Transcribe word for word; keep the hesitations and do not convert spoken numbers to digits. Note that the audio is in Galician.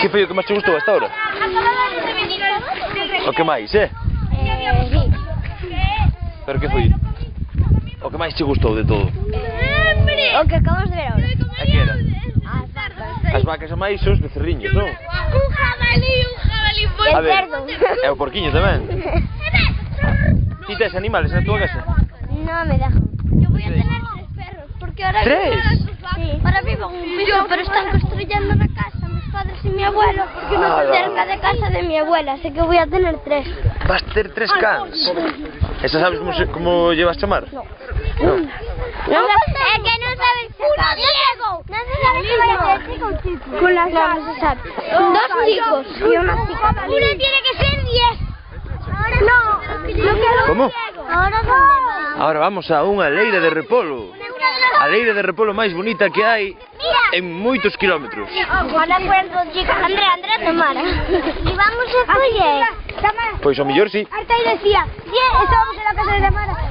Que foi o que máis te gustou hasta ahora? O que máis, eh? Eh, sí. Pero que foi? O que máis te gustou de todo? O que acabamos de ver ahora. A que era? As vacas. As vacas a máis son os becerriños, non? Un jabalí, un jabalí foi. A ver, cerdo. é o porquiño tamén. Ti tes animales na tua casa? No me dejan. Yo voy a tener tres perros, porque ahora ¿Tres? vivo en las Sí. Ahora vivo en un piso, pero están construyendo una casa mis padres y mi abuelo, porque no Ah, estoy cerca de casa de mi abuela, así que voy a tener tres. Vas ter tres cans. Esa sabes como, se, como llevas chamar? No. No. No, es que no sabes sacar. Diego! No se sabe si va a ser chico o chico. Con las No, no se sabe. Dos chicos y una chica. Uno tiene que ser diez. No, no quiero. Como? Ahora dónde va. Ahora vamos a unha leira de repolo. A leira de repolo máis bonita que hai en moitos kilómetros. Ahora cuento, chicas. Andrea, Andrea, Tamara. Y vamos a coger. Pois o mellor si. Arta y decía, bien, estábamos en la casa de Tamara.